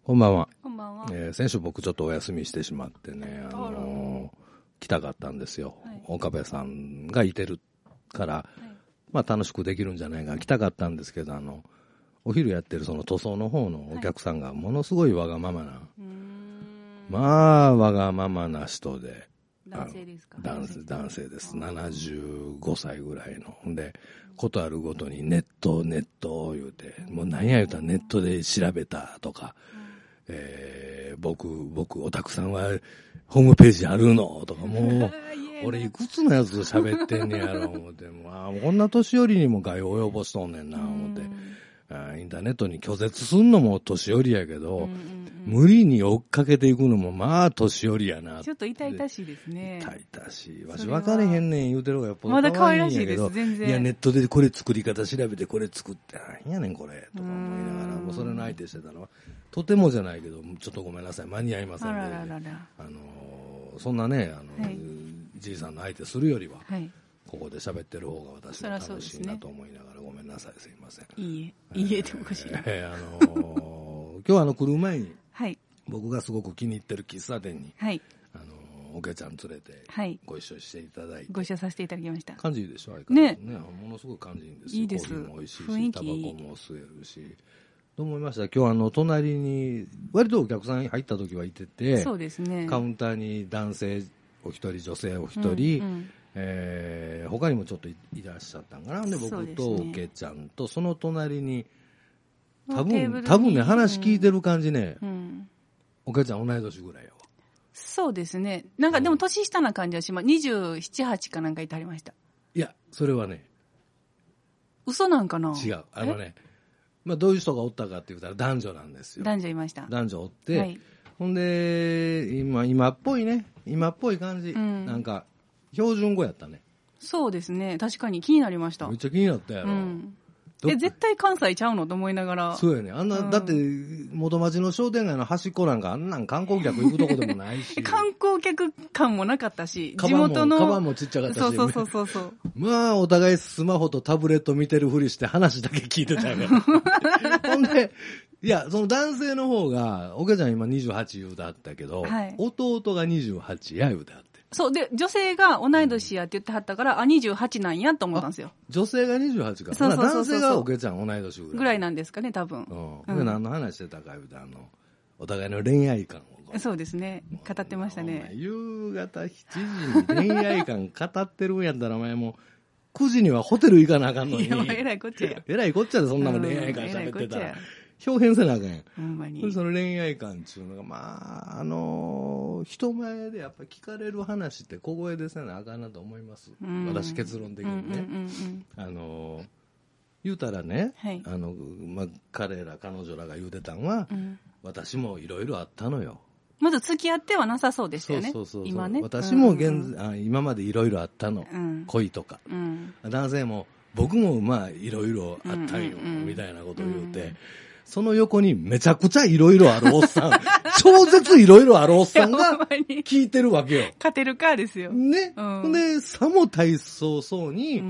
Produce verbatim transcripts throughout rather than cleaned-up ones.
こんばんは。 こんばんは。 えー、先週僕ちょっとお休みしてしまってね、あのー、来たかったんですよ。はい、岡部さんがいてるから、はい、まあ楽しくできるんじゃないか来たかったんですけど、あの、お昼やってるその塗装の方のお客さんがものすごいわがままな、はい、まあわがままな人で、 男性ですか？ 男性、男性です。ななじゅうごさいぐらいの。で、ことあるごとにネット、ネット言うて、もう何や言うたらネットで調べたとか、うん、えー、僕、僕、オタクさんはホームページあるのとか、もう、俺いくつのやつ喋ってんねやろ、思って、もう、あこんな年寄りにも害を及ぼしとんねんな、思って。あインターネットに拒絶すんのも年寄りやけど、うんうんうん、無理に追っかけていくのもまあ年寄りやな。 ちょっと痛々しいですね。 痛々しい。わし分かれへんねん言うてる方がやっぱまだ可愛らしいです、全然。 いや、ネットでこれ作り方調べてこれ作って、なんやねんこれ、とか思いながら、もうそれの相手してたのは、とてもじゃないけど、ちょっとごめんなさい、間に合いませんので、あららららあの、そんなね、あの、はい、じいさんの相手するよりは、はい、ここで喋ってる方が私は楽しいなと思いながら、ごめんなさい、すいません。 いいえ、いいえっておかしい。 えー、あのー、今日はあの来る前に、はい、僕がすごく気に入ってる喫茶店に、はい、あのー、おけちゃん連れて、はい、ご一緒していただいて、 ご一緒させていただきました。 感じいいでしょ、相変わらずね。 ね、 ものすごく感じいいんですよ。 いいです。 コーヒーも美味しいし、 雰囲気タバコも吸えるし。と思いました。今日あの隣に割とお客さん入った時はいてて、 そうですね。 カウンターに男性お一人、女性お一人。うんうん、えー、他にもちょっと い, いらっしゃったんかな。で僕とおけちゃんとその隣に多分多分ね話聞いてる感じね、うんうん、おけちゃん同い年ぐらいやわ。 そうですね。なんかでも年下な感じはします。にじゅうなな、はちかなんかいてありました。 いやそれはね嘘なんかな。 違うあのねまあどういう人がおったかって言ったら男女なんですよ。 男女いました。 男女おって、はい、ほんで今今っぽいね今っぽい感じ、うん、なんか標準語やったね。 そうですね。確かに気になりました。 めっちゃ気になったやろ。うん、 え絶対関西ちゃうのと思いながら。 そうやね。あんな、うん、だって元町の商店街の端っこなんかあんなん観光客行くとこでもないし。 観光客感もなかったし、地元のカバンもちっちゃかったし。 そうそうそうそう。 まあお互いスマホとタブレット見てるふりして話だけ聞いてたよ。ほんで。いや、その男性の方が、おけちゃん今にじゅうはち言うだったけど、はい、弟がにじゅうはちや言うだって。 そう、で、女性が同い年やって言ってはったから、あ、にじゅうはちなんやと思ったんですよ。 女性がにじゅうはちか。 そうそうそうそう。 男性がおけちゃん同い年ぐらい。 ぐらいなんですかね、多分。 うん。で、何の話してたか言うと、あの、お互いの恋愛観を。 そうですね。語ってましたね。 夕方しちじに恋愛観語ってるんやったら、お前もう、くじにはホテル行かなあかんのに。 いや、えらいこっちゃや。 えらいこっちゃでそんなもん恋愛観喋ってたら。表現せなあかんやん。 ほんまに。 その恋愛観っていうのが、まあ、あのー、人前でやっぱり聞かれる話って小声でせなあかんなと思います。うん、私結論的にね。うんうんうんうん、あのー、言うたらね、はい、あの、まあ、彼ら、彼女らが言うてたんは、うん、私もいろいろあったのよ。 まず付き合ってはなさそうですよね。 そうそうそうそう。 今ね。 私も現、うんうん、あ今までいろいろあったの。うん、恋とか、うん。男性も、僕もまあいろいろあったんよ、うんうんうん、みたいなことを言うて、うんその横にめちゃくちゃいろいろあるおっさん、超絶いろいろあるおっさんが聞いてるわけよ。 勝てるかですよ。 ね。うん、で、さも体操そうに、うん、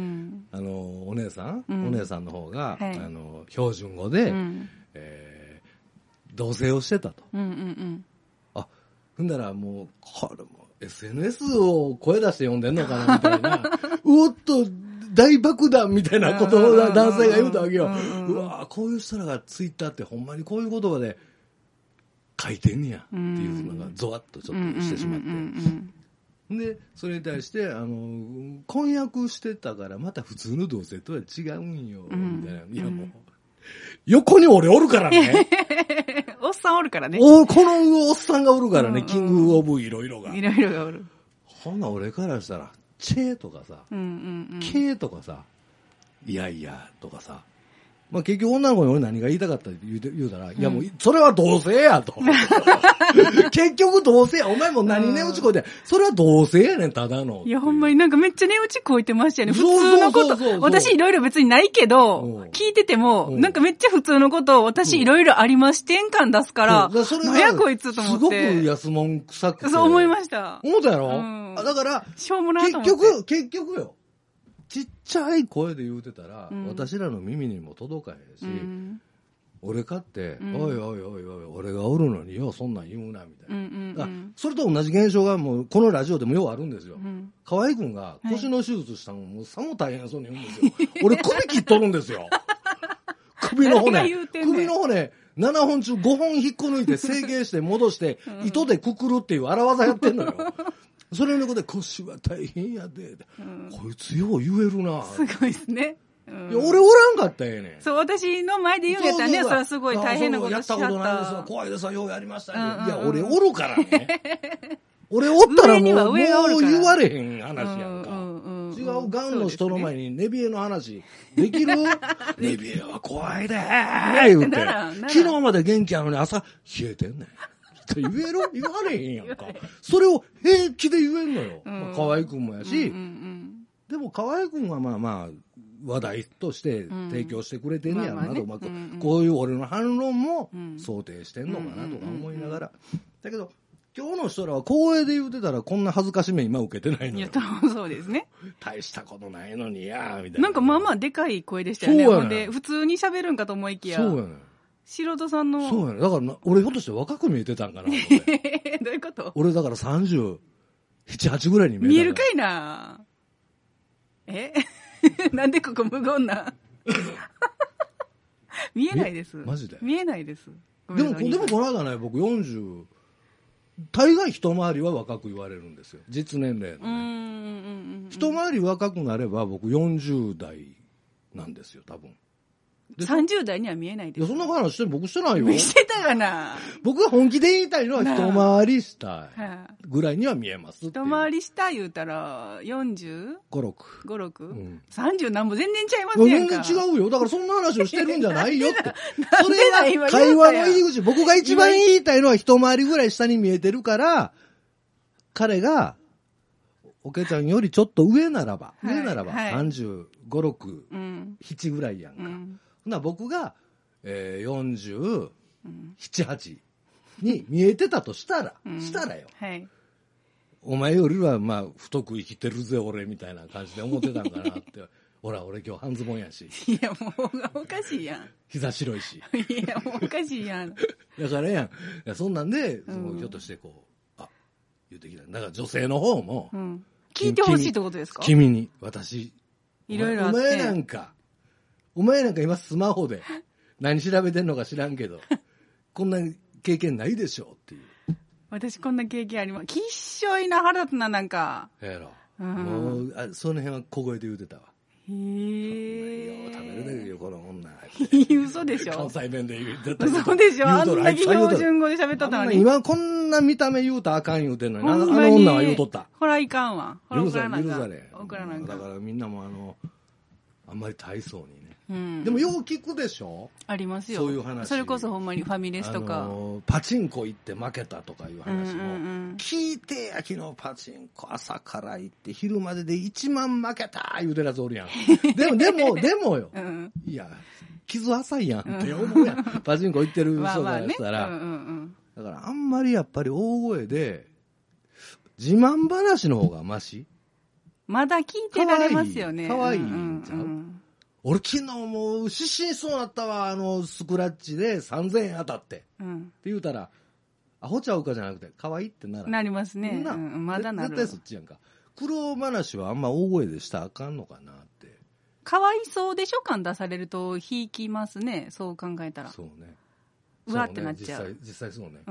あの、お姉さん、うん、お姉さんの方が、はい、あの、標準語で、うんえー、同棲をしてたと。うんうんうん、あ、ほんだらもう、これも エスエヌエス を声出して呼んでんのかなみたいな、うおっと、大爆弾みたいなことを男性が言うたわけよ。うわぁ、こういう人らがツイッターってほんまにこういう言葉で書いてんねやっていうのがゾワッとちょっとしてしまって。で、それに対して、あの、婚約してたからまた普通の同性とは違うんよ、みたいな。いやもう、横に俺おるからね。 おっさんおるからね。 お、このおっさんがおるからね、キングオブいろいろが。 いろいろがおる。 ほんな俺からしたら、チェーとかさ、うんうんうん、ケーとかさ、いやいやとかさ、まあ結局女の子に俺何が言いたかったって言うて言うたら、うん、いやもうそれは同性やと。結局同性や。お前も何値打ちこいて、それは同性やねんただの。 いやほんまになんかめっちゃ値打ちこいてましたよね。普通のこと。そうそうそうそう私いろいろ別にないけど、うん、聞いてても、うん、なんかめっちゃ普通のことを私いろいろあります転換出すから、うん、それ何やこいつと思って。すごく安物臭くて。 そう思いました。 思ったやろ、うん、だから、 しょうもなと思って。 結局、結局よ。ちっちゃい声で言うてたら、うん、私らの耳にも届かへんし、うん、 俺かって、うん、おいおいおいおい、俺がおるのによ、そんなん言うな、みたいな。うんうんうん、それと同じ現象がもう、このラジオでもようあるんですよ。うん、河合くんが腰の手術したのも、さも大変そうに言うんですよ。俺首切っとるんですよ。首の骨。首の骨、ななほん中ごほん引っこ抜いて、整形して戻して、糸でくくるっていう荒技やってんのよ。それのことで腰は大変やで、うん、こいつよう言えるな。 すごいですね。うん、 いや俺おらんかったらええねん。 そう、私の前で言うんやったらね、それはすごい大変なことしはった。 やったことないですわ、怖いですわ、ようやりましたね。うんうんうん、いや、俺おるからね。俺おったらもう、もう言われへん話やんか。うんうんうん、違うガンの人の前にネビエの話できるネビエは怖いでー言うて。昨日まで元気やのに朝冷えてんねん。って言える言われへんやんか。それを平気で言えんのよ。うん、まあ、河合くんもやし、うんうんうん、でも河合くんはまあまあ、話題として提供してくれてんねやろなと、まあこういう俺の反論も想定してんのかなとか思いながら。だけど、今日の人らは光栄で言うてたらこんな恥ずかしめ今受けてないのよ。 いや、そうですね。 大したことないのにや、みたいな。 なんかまあまあでかい声でしたよね。そうやね。で、普通に喋るんかと思いきや。 そうやね。 素人さんの。 そうやね。だから俺ひょっとして若く見えてたんかなと思って。 どういうこと？ 俺だからさんじゅうなな、はちぐらいに見えた。 見えるかいな。えなんでここ無言な見えないです。 マジで見えないです。 でも、でもこの間ね、僕よんじゅう、大概一回りは若く言われるんですよ。実年齢のね。うんうんうんうん、一回り若くなれば僕よんじゅう代なんですよ、多分。 さんじゅう代には見えないです。 いや、そんな話して僕してないよ。 してたかな。 僕が本気で言いたいのは一回りしたぐらいには見えますって。 一回りした言うたらよんじゅうご、 ろく。 ご、ろく、うん、さんじゅうなんぼ全然ちゃいますやんか。 全然違うよ。だからそんな話をしてるんじゃないよって。それは会話の入り口。僕が一番言いたいのは一回りぐらい下に見えてるから、彼が、おけちゃんよりちょっと上ならば、はい、上ならば、はい、さんじゅうご、ろく、うん、ななぐらいやんか。うんな僕が、えー、よんじゅうなな、はちに見えてたとしたら、うん、したらよ、はい。お前よりはまあ太く生きてるぜ俺みたいな感じで思ってたんかなって。ほら俺今日半ズボンやし。 いやもうおかしいやん。 膝白いし。 いやもうおかしいやん。 だからやん。いやそんなんで、そのひょっとしてこう、あ、言うてきた。だから女性の方も、うん、 聞いてほしいってことですか？ 君に、私、 いろいろあって。 お前なんか、お前なんか今スマホで何調べてんのか知らんけど、こんな経験ないでしょっていう。 私こんな経験あります。きっしょいな腹立つな、なんか。 やろ。うん、もうあ、その辺は小声で言うてたわ。 へぇよう食べるねよ、この女。 嘘でしょ。 関西弁で言うてた。 嘘でしょ。あんだけ標準語で喋っとったのに。 今こんな見た目言うたらあかん言うてんのに、あの女は言うとった。 ほらいかんわ。ほら許され、許され。 送らなんか。 だからみんなもあの、あんまり大層にね。うん、でもよう聞くでしょ。 ありますよ。 そういう話。 それこそほんまにファミレスとか、あのー、パチンコ行って負けたとかいう話も、うんうんうん、聞いてや、昨日パチンコ朝から行って昼まででいちまん負けた言うてるやつおるやん。でもでもでもよ、うん、いや傷浅いやんって思うやん、うん、パチンコ行ってる人からしたら、まあまあね、うんうんうん、だからあんまりやっぱり大声で自慢話の方がマシ。 まだ聞いてられますよね。 かわいいんちゃう、うんうん、俺昨日もう失神しそうになったわ、あのスクラッチでさんぜんえん当たって、うん、って言うたらアホちゃうかじゃなくて可愛いってならなりますね、うん、まだなる。 絶対そっちやんか。苦労話はあんま大声でしたらあかんのかなって。 かわいそうでしょ感出されると引きますね、そう考えたら。 そうね、 うわってなっちゃう。 実際、実際そうね、 うん、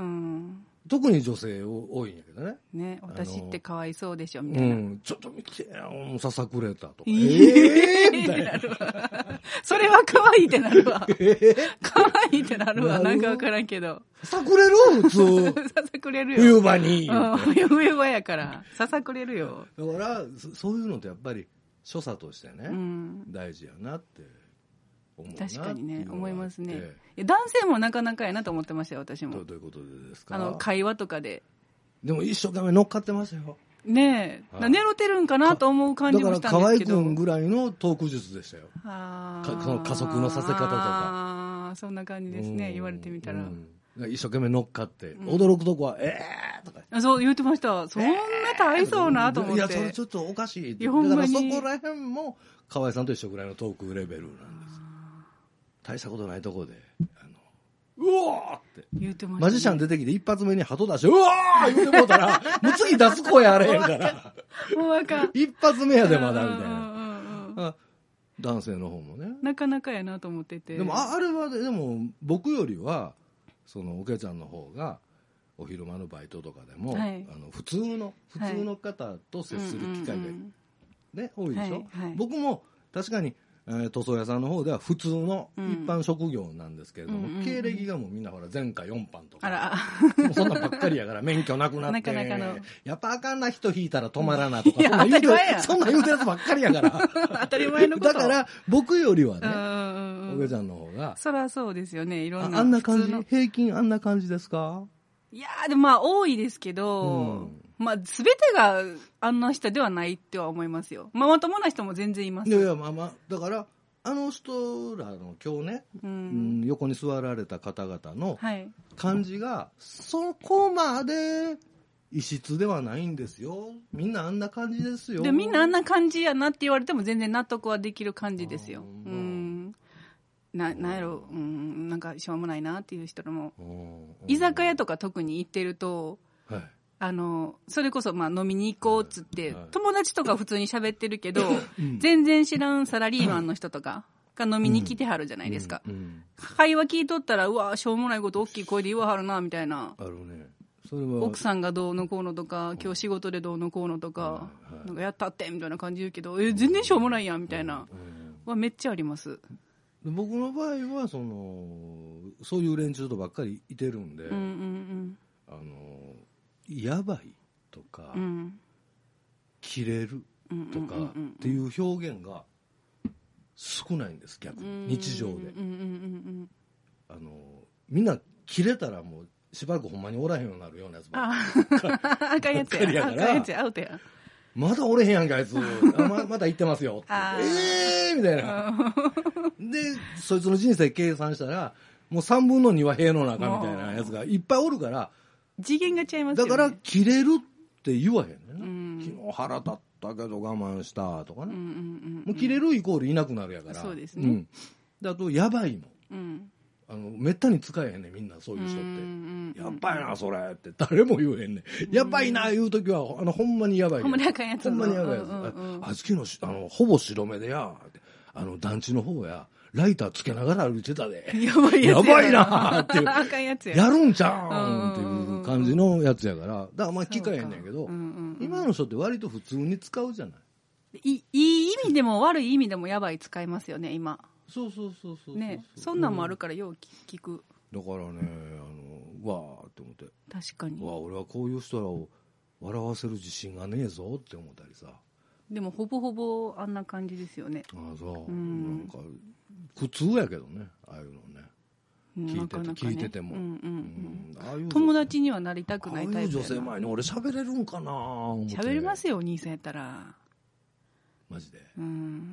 特に女性多いんやけどね。 ね、私ってかわいそうでしょみたいな。うん、 ちょっと見てよ、ささくれたとか。 えー、みたいな。それはかわいいってなるわ。かわいいってなるわ。なんかわからんけど。 ささくれる普通。 ささくれるよ。 冬場に。 うん、冬場やから。ささくれるよ。 だからそ、そういうのってやっぱり所作としてね、うん、大事やなって。 確かにね、思いますね。男性もなかなかやなと思ってましたよ、私も。 どういうことですか？ あの会話とかで。 でも一生懸命乗っかってますよ。 ねえ、はい、寝ろてるんかなと思う感じもしたんですけど。 だから河合君ぐらいのトーク術でしたよ。ああ、その加速のさせ方とか。 ああ、そんな感じですね。言われてみたら。 うん、一生懸命乗っかって、うん、驚くとこはええーとか。 そう言ってました。そんな大層なと思って。 いや、それちょっとおかしい。だからそこら辺も河合さんと一緒ぐらいのトークレベルなんです。大したことないところで、あのうわーって言ってました、ね、 マジシャン出てきて一発目に鳩出してうわー言うてもうたらもう次出す声あれへんからもうわかん一発目やでまだみたいな。男性の方もねなかなかやなと思ってて。 でも あ, あれはでも僕よりはそのおけちゃんの方がお昼間のバイトとかでも、はい、あの普通の普通の方と接する機会が、ね、多いでしょ、はいはい、僕も確かに、えー、塗装屋さんの方では普通の一般職業なんですけれども、うん、経歴がもうみんなほら前科よんばんとか、あらもうそんなんばっかりやから免許なくなってなかなかのやっぱあかんな人引いたら止まらなとか、そんなん言うてそんなん言うてやつばっかりやから当たり前のことだから僕よりはねおけちゃんの方がそりゃそうですよね。いろんなあ, あんな感じ平均あんな感じですか。 いやーでもまあ多いですけど、うん、まあ全てがあんな人ではないっては思いますよ。まあまともな人も全然います。 いやいやまあまあだからあの人らの今日ね、うんうん、横に座られた方々の感じが、はい、そこまで異質ではないんですよ。みんなあんな感じですよ。 でみんなあんな感じやなって言われても全然納得はできる感じですよ。うん。な, なんやろ、うん、なんかしょうもないなっていう人も居酒屋とか特に行ってると、はい、あのそれこそまあ飲みに行こうっつって、はいはい、友達とか普通に喋ってるけど、うん、全然知らんサラリーマンの人とかが飲みに来てはるじゃないですか、うんうんうん、会話聞いとったらうわしょうもないこと大きい声で言わはるなみたいな。 あるね。それは奥さんがどうのこうのとか今日仕事でどうのこうのとか、はいはい、なんかやったってみたいな感じ言うけどえ全然しょうもないやんみたいなはめっちゃあります。 僕の場合はそのそういう連中とばっかりいてるんで、うんうんうん、あのやばいとか、うん、キレるとかっていう表現が少ないんです逆に日常で、うんうんうんうん、あのみんなキレたらもうしばらくほんまにおらへんようになるようなやつばっかりああかんやつやあかんやつやアウトやまだおれへんやんかあいつま, まだ言ってますよってえーみたいなでそいつの人生計算したらもうさんぶんのには塀の中みたいなやつがいっぱいおるから次元が違いますよね。 だからキレるって言わへんねんな、うん、昨日腹立ったけど我慢したとかね、うんうんうんうん、もうキレるイコールいなくなるやからそうですね、うん、 であとやばいも、うん、あのめったに使えへんねんみんなそういう人って、うんうんうん、やばいなそれって誰も言えへんねん、うん、やばいな言うときはあのほんまにやばいほんまにあかんやつほんまにやばいやつ、うんうんうん、あ昨日あのほぼ白目でやあの団地の方やライターつけながら歩いてたでやばいやつややばいなっていうあかんやつややるんちゃうんっていう感じのやつやからだからまあ聞かへんねんけど、うんうんうん、今の人って割と普通に使うじゃない。 い, いい意味でも悪い意味でもやばい使いますよね今。 そうそうそうそうねそんなんもあるからよう聞く、 だからねあのわーって思って確かにわ俺はこういう人らを笑わせる自信がねえぞって思ったりさ。 でもほぼほぼあんな感じですよね。 ああそう、うん、なんか普通やけどねああいうのね聞いてて、なかなかね、聞いてても、うんうんうんうん、ああいう友達にはなりたくないタイプやな。ああいう女性前に俺喋れるんかな喋れますよお兄さんやったらマジで、 うん、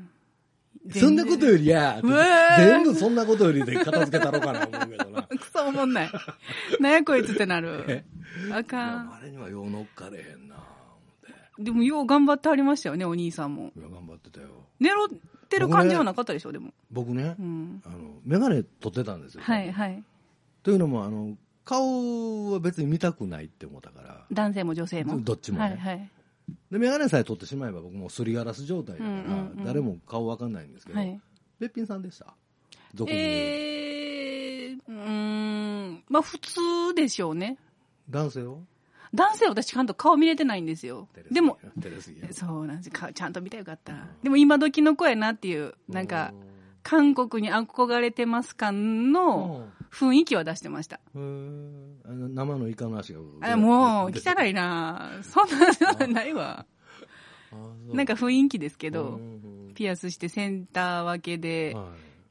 そんなことよりや全部そんなことよりで片付けたろうかな思うけどなクソおもんないなんやこいつってなるあかん。 あれにはよう乗っかれへんな。 でもよう頑張ってはりましたよねお兄さんも。 いや頑張ってたよ。 狙ってる感じはなかったでしょ。でも僕ね、うん、あの眼鏡取ってたんですよ。 はいはい。 というのもあの顔は別に見たくないって思ったから。 男性も女性もどっちもね、はいはい、で眼鏡さえ取ってしまえば僕もすりガラス状態だから、うんうんうん、誰も顔わかんないんですけど、はい、べっぴんさんでした。俗に言うえー、うーんまあ普通でしょうね。 男性は男性は私ちゃんと顔見れてないんですよ。でもそうなんです。ちゃんと見たらよかった。でも今時の子やなっていうなんか韓国に憧れてます感の雰囲気は出してました。 へーあの生のイカの足があもう汚いな。そんなそんなないわ。なんか雰囲気ですけどピアスしてセンター分けで、はい、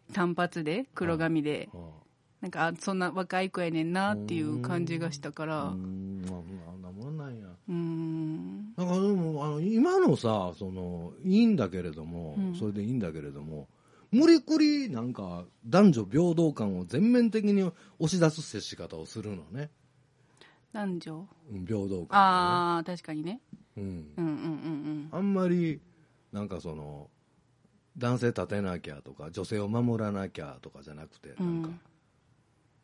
単発で黒髪で。はいはいなんかそんな若い子やねんなっていう感じがしたから。うーん、 まあ、あんなもんなんや。うーん。なんかでもあの今のさそのいいんだけれども、うん、それでいいんだけれども、無理くりなんか男女平等感を全面的に押し出す接し方をするのね。 男女平等感、ね。 ああ確かにね。 うん。うんうんうんうん。あんまりなんかその男性立てなきゃとか女性を守らなきゃとかじゃなくてなんか。うん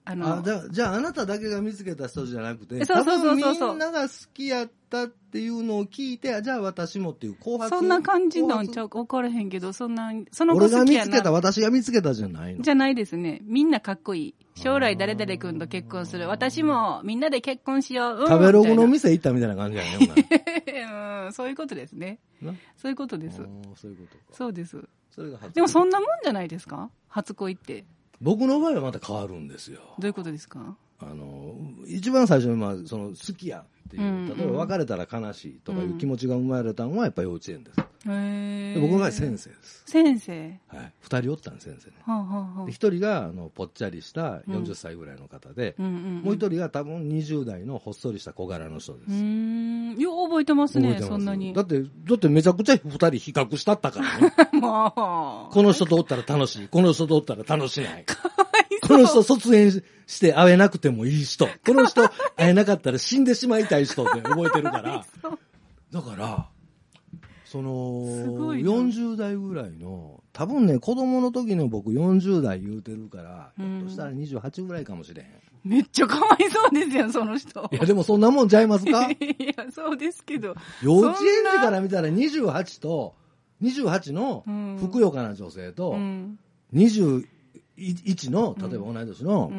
あのあじゃあ、じゃああなただけが見つけた人じゃなくて、 そうそうそうそう多分みんなが好きやったっていうのを聞いて、じゃあ私もっていう後発。 そんな感じなんちゃうか分からへんけど、そんな、その子好きやな。 俺が見つけた、私が見つけたじゃないの。 じゃないですね。みんなかっこいい。将来誰々君と結婚する。私もみんなで結婚しよう。うん、 食べログの店行ったみたいな感じやね。 うん、そういうことですね。そういうことです。 そういうことか。 そうです。 それが初恋。 でもそんなもんじゃないですか？初恋って。 僕の場合はまた変わるんですよ。 どういうことですか？ あの一番最初に、まあ、その好きやっていう、うんうん、例えば別れたら悲しいとかいう気持ちが生まれたのはやっぱり幼稚園です。へで僕の場合先生です。 先生、 はい、ふたりおったんです先生ね。 はあはあ、 でひとりがあのぽっちゃりしたよんじゅっさいぐらいの方で、うんうんうん、もうひとりが多分にじゅう代のほっそりした小柄の人です。うーん、よう覚えてますね。そんなに。 だってだってめちゃくちゃふたり比較したったからね。もうこの人とおったら楽しい、この人とおったら楽しない。この人卒園して会えなくてもいい人。この人会えなかったら死んでしまいたい人って覚えてるから。だから、その、よんじゅう代ぐらいの、多分ね、子供の時の僕よんじゅう代言うてるから、ひょっとしたらにじゅうはちぐらいかもしれへん。 めっちゃかわいそうですよ、その人。 いや、でもそんなもんちゃいますか？ いや、そうですけど。 幼稚園児から見たらにじゅうはちと、にじゅうはちのふくよかな女性と、にじゅういちの、例えば同い年の、うん、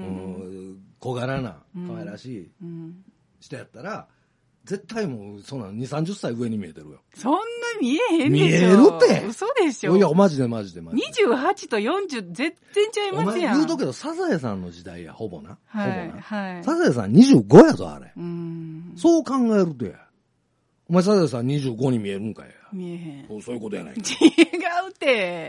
小柄な、可愛らしい人やったら、絶対もう、そんなにじゅう、さんじゅっさい上に見えてるよ。 そんな見えへんでしょ。 見えるって。 嘘でしょ。 いや、マジでマジでマジで。 にじゅうはちとよんじゅう、全然ちゃいますやん。お前言うとけど、サザエさんの時代や、ほぼな。 はい、 ほぼな。 はい。 サザエさんにじゅうごやぞ、あれ。 うん。 そう考えるとや。お前サザエさんにじゅうごに見えるんかや。 見えへん。 そういうことやないか。 違うって。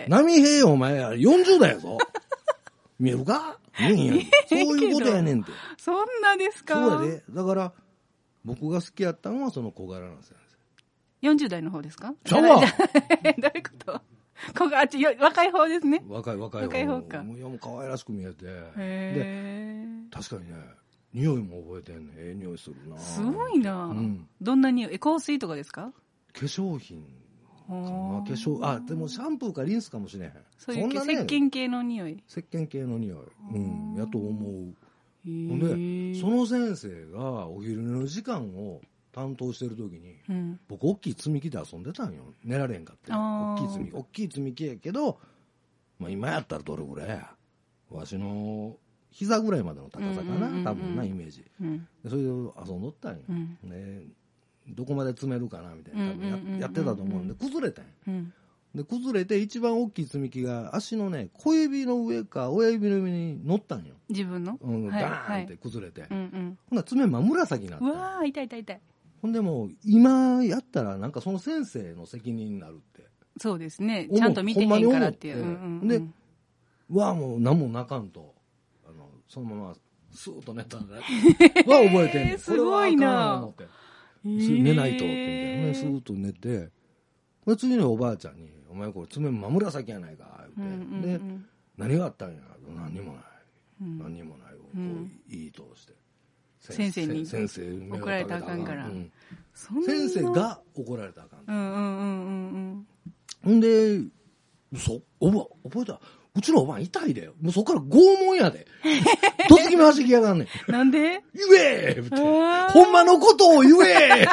波平お前よんじゅう代やぞ。見えるか？見えへんやん。そういうことやねんて。 そんなですか？ そうやで。だから、僕が好きやったのはその小柄なんですよ。 よんじゅう代の方ですか？ ちゃうわ。 どういうこと小柄、あっち、若い方ですね。 若い若い方。 若い方か。 もういやもう可愛らしく見えて。 へで、確かにね、匂いも覚えてんね。ええ匂いするな。 すごいな、うん、どんな匂い？香水とかですか？ 化粧品。化粧、あ、でもシャンプーかリンスかもしれへん。 そういう石鹸系の匂い。 石鹸系の匂い。うん、やと思う。ほんで、その先生がお昼寝の時間を担当してる時に、うん、僕、大きい積み木で遊んでたんよ。寝られんかって。大きい積み木。大きい積み木やけど、まあ今やったらどれぐらいや。わしの膝ぐらいまでの高さかな。多分な、イメージ。うん、でそれで遊んどったんよ。うんねどこまで詰めるかなみたいな多分 や,、うんうんうんうん、やってたと思うんで崩れたん、うん、で崩れて一番大きい積み木が足のね小指の上か親指の上に乗ったんよ自分の、 うん、ガーンって崩れて、はいうんうん、 ほんな爪真紫になった。 うわー痛い痛い痛い。 ほんでもう今やったらなんかその先生の責任になるってそうですねちゃんと見てへんからっていう、うんうんうん、 でうわもう何もなかんとあのそのままスーッと寝たんだは覚えてんねんすごいな思って寝ないとってみたいなスーッと寝て次のおばあちゃんに「お前これ爪真紫やないか」って、うんうんうん、で何があったんや何にもない、うん、何にもないをこう言い通して、 うん、先生に先生に怒られたらあかんから、うん、 先生が怒られたらあかん、 うんうんうんうんうん、んでそおば覚えたうちのおばん痛いでもうそこから拷問やでどつき回してきやがんねんなんで言えってほんまのことを言え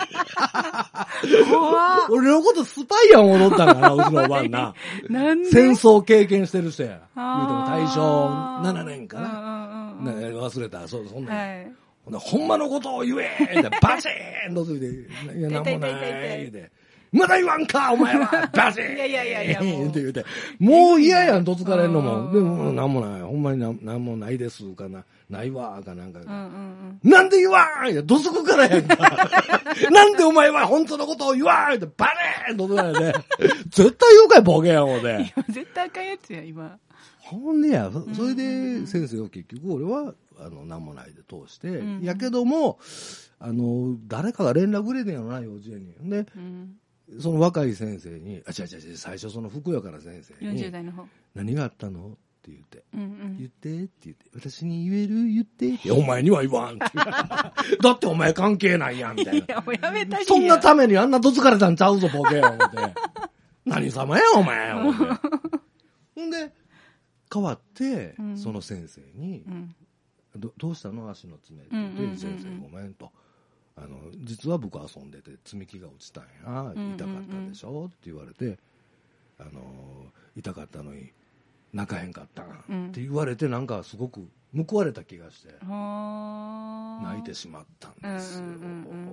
怖俺のことスパイやん思ったんかなうちのおばんななんで戦争経験してる人や言うても大正ななねんかな、ね、忘れたそそんな、はい、ほんなほんまのことを言えってバチーンとついていやなんもないってまだ言わんかお前はバチーンいやいやいやいやもうって言うてもう嫌やんとつかれんのもでもなんもないほんまになんなんもないですかなないわかなんか、うんうんうん、なんで言わんいやどつくからやんかなんでお前は本当のことを言わんってバレーンとつかれて絶対言うかいボケやんで絶対あかんやつや今ほんでやそそれで先生を結局俺はあのなんもないで通して、うん、やけどもあの誰かが連絡くれてんやろな幼稚園にで、うんその若い先生に、あ、違う違う違う、最初そのふくよかな先生に、 よんじゅう代の方。 何があったのって言って、 うんうん、 言ってって言って、私に言える言ってって。お前には言わんって。だってお前関係ないやん、みたいな。いや、もうやめたいやそんなためにあんなどつかれたんちゃうぞ、ボケよ、思って。何様や、お前、思って。ほんで、変わって、うん、その先生に、うんどどうしたの足の爪って言って、うんうんうんうん、先生ごめんと、あの実は僕遊んでて積み木が落ちたんや、痛かったでしょ、うんうんうん、って言われて、あの痛かったのに泣かへんかったん、うん、って言われて、なんかすごく報われた気がして泣いてしまったんですよ、うんうんうん、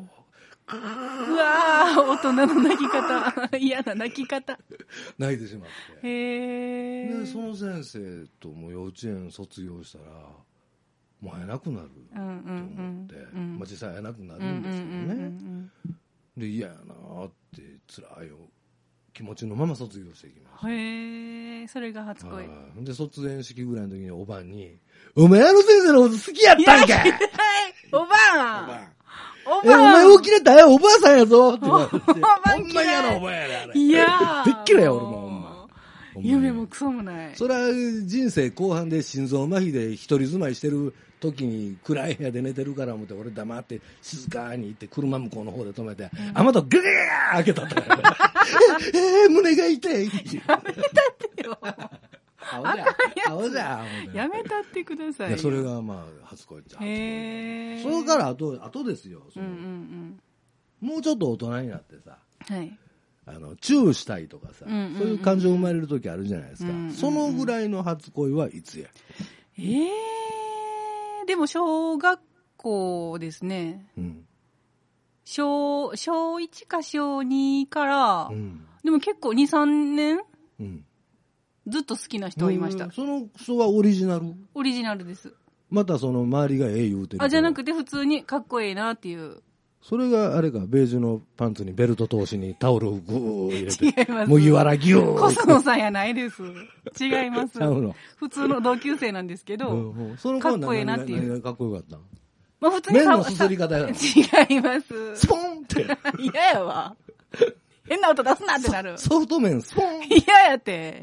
うわー、大人の泣き方嫌な泣き方泣いてしまって、 へー、 でその先生とも幼稚園卒業したらもう会えなくなるって思って、うんうんうん、まあ、実際会えなくなるんですけどね、うんうんうんうん、で嫌やなって辛いよ気持ちのまま卒業していきました。 へー、それが初恋。 で卒園式ぐらいの時におばんに、お前あの先生のこと好きやったんかいおばんおばんおばんえ、お前起きれたよおばあさんやぞって言われて、ほんま嫌なおばんやねあれ。 いやー。でっきらや俺もほんま。 夢もクソもない。 それは人生後半で心臓麻痺で一人住まいしてる時に暗い部屋で寝てるから思って俺黙って静かに行って車向こうの方で止めて、うん、雨戸グリー開けたったからえー、胸が痛いやめたってよ青じゃ青じゃやめたってくださいよ。いやそれがまあ初恋っちゃ初恋。それから後後ですよその、うんうんうん、もうちょっと大人になってさ、 はい、 あのチューしたいとかさ、うんうんうん、そういう感情生まれる時あるじゃないですか、うんうんうん、そのぐらいの初恋はいつや。 えーでも小学校ですね、うん、小, 小いちか小にから、うん、でも結構 にさんねん、うん、ずっと好きな人はいました。 その人はオリジナル？ オリジナルです。 またその周りがええ言うてる。 あ、じゃなくて普通にかっこええなっていう。 それがあれか、ベージュのパンツにベルト通しにタオルをグー入れて。 違います。 麦わらギュー。 コスモさんやないです。違います。普通の同級生なんですけど、うんうん、そのかっこええなっていう。 何がかっこよかったん？ まあ普通に麺のすすり方やろ。 違います。 スポンって。 嫌やわ。変な音出すなってなる。 ソフト麺スポン。 嫌やって。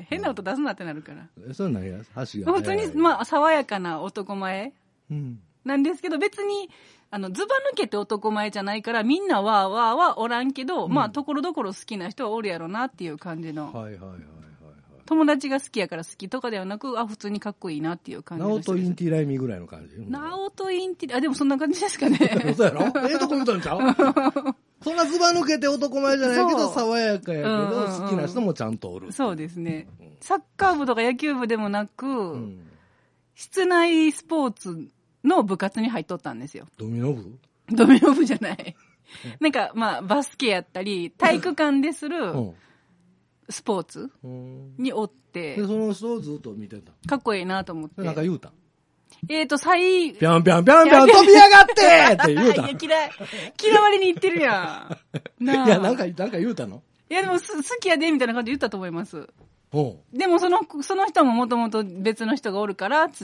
変な音出すなってなるから。 え、それ何や？箸が。 普通に、まあ、爽やかな男前。うん。なんですけど、別に、あの、ずば抜けて男前じゃないから、みんなわーわーはおらんけど、うん、まあ、ところどころ好きな人はおるやろなっていう感じの。はいはいはいはい、はい。友達が好きやから好きとかではなく、あ、普通にかっこいいなっていう感じの人です。 ナオトインティライミぐらいの感じ。 ナオトインティライミ、あ、でもそんな感じですかね。 そうやろ？ええとこ見たんちゃう？そんなずば抜けて男前じゃないけど、爽やかやけど、うんうんうん、好きな人もちゃんとおる。 そうですね。うん、サッカー部とか野球部でもなく、うん、室内スポーツの部活に入っとったんですよ。 ドミノ部？ ドミノ部じゃない。なんか、まあ、バスケやったり、体育館でするスポーツにおって、 で、その人をずっと見てた。 かっこいいなと思って。 なんか言うた。 えーと、最、 ぴょんぴょんぴょんぴょん飛び上がってって言うた。 いや、嫌い。嫌われに言ってるやん。 なあ。いや、なんか、なんか言うたの？ いや、でも、好きやで、みたいな感じで言ったと思います。でも、その、その人ももともと別の人がおるから、つって、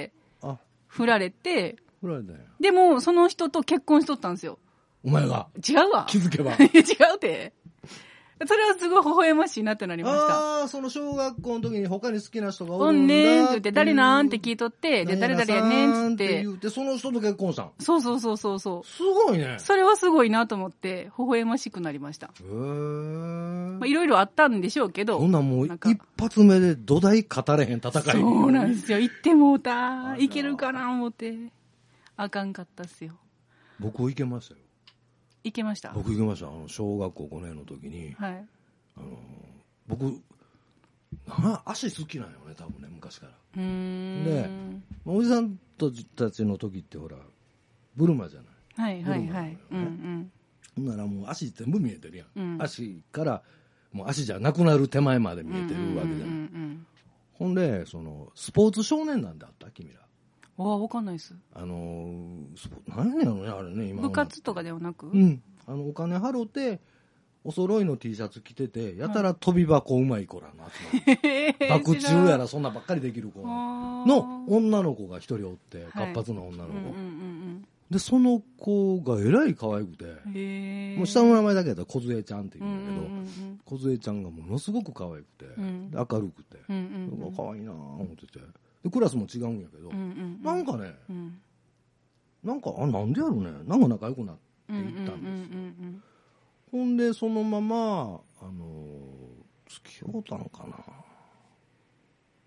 あ、振られて、 振られたよ。 でも、その人と結婚しとったんですよ。 お前が？ 違うわ。 気づけば。 違うて。それはすごい微笑ましいなってなりました。 ああ、その小学校の時に他に好きな人がおるんだ。 おんねんって言って、誰なんって聞いとって、で、誰々やねんって言って。 言って、その人と結婚したん。 そうそうそうそうそう。 すごいね。 それはすごいなと思って、微笑ましくなりました。へー。 まあ、いろいろあったんでしょうけど。 そんなもう、一発目で土台語れへん戦い。 そうなんですよ。行ってもうた。いけるかな思って。あかんかったっすよ。 僕行けましたよ。 行けました。 僕行けました。あの、小学校ごねんの時に。はい。あの僕な足好きなんよね多分ね昔から。うーんでおじさんたちの時ってほらブルマじゃない。 はいはいはい。うんうん。ならもう足全部見えてるやん。うん、足からもう足じゃなくなる手前まで見えてるわけじゃない。ほんでそのスポーツ少年なんだった君ら。 ああ分かんないです。 あのスポ何やろねあれね今。 部活とかではなく。 うん。あのお金払ってお揃いの T シャツ着てて、やたら飛び箱うまい子らの集まり。爆中やらそんなばっかりできる子の女の子が一人おって、活発な女の子。で、その子がえらい可愛くて、もう下の名前だけだったら小杖ちゃんって言うんだけど、小杖ちゃんがものすごく可愛くて、明るくて、可愛いなぁ思ってて。で、クラスも違うんやけど、なんかね、なんか、あ、なんでやろね、なんか仲良くなっていったんですよ。ほんでそのままあの付き合うたのかな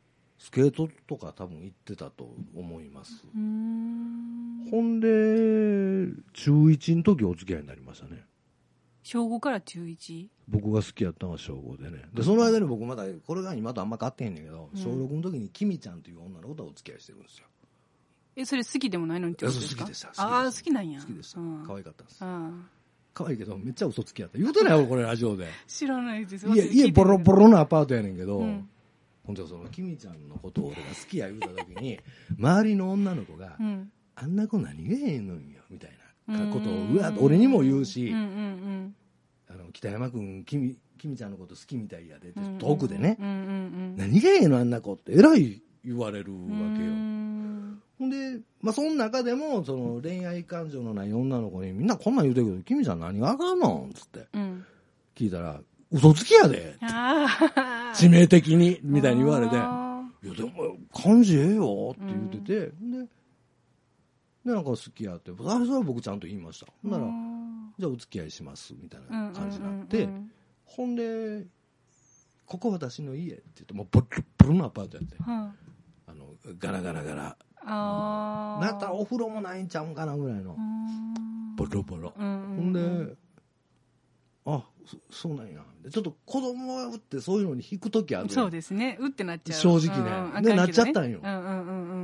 スケートとか多分行ってたと思います。うーん、ほんで中いちの時お付き合いになりましたね。 小ごから中いち？ 僕が好きやったのは小ごでね。でその間に僕まだこれが今とあんま変わってへんねんけど、うん、小ろくの時にキミちゃんという女の子とお付き合いしてるんですよ。 え、それ好きでもないのにってことですか？ 好きでした。 ああ、好きなんや。 好きでした。 うん、 可愛かったんです。 うん、 可愛いけどめっちゃ嘘つきやった。言うとないよこれラジオで。 知らないです。 家家ボロボロのアパートやねんけど、うん、ほんとそのキミちゃんのことを俺が好きや言うた時に周りの女の子が、うん、あんな子何がええのんよみたいなことをうわ俺にも言うし、うんうんうん、あの北山君キミキミちゃんのこと好きみたいやでって遠くでね、うんうんうん、何がええのあんな子ってえらい言われるわけよ。ほんで、まあ、その中でもその恋愛感情のない女の子にみんなこんなん言うてるけどキミちゃん何があかんのんつって聞いたら、嘘つきやでって致命的にみたいに言われて、いやでも感じええよって言ってて、うん、ででなんか好きやってそれは僕ちゃんと言いました。ほんならじゃあお付き合いしますみたいな感じになって、うんうんうんうん、ほんでここ私の家って言ってもうボロボロのアパートやって、うん、あのガラガラガラ、あなったらお風呂もないんちゃうんかなぐらいのボロボロ、うんうんうん、ほんであ そ, そうなんやちょっと子供はってそういうのに引くときある。 そうですね、うってなっちゃう正直ね、うんうん、で、ね、なっちゃったんよ、うんうんうん、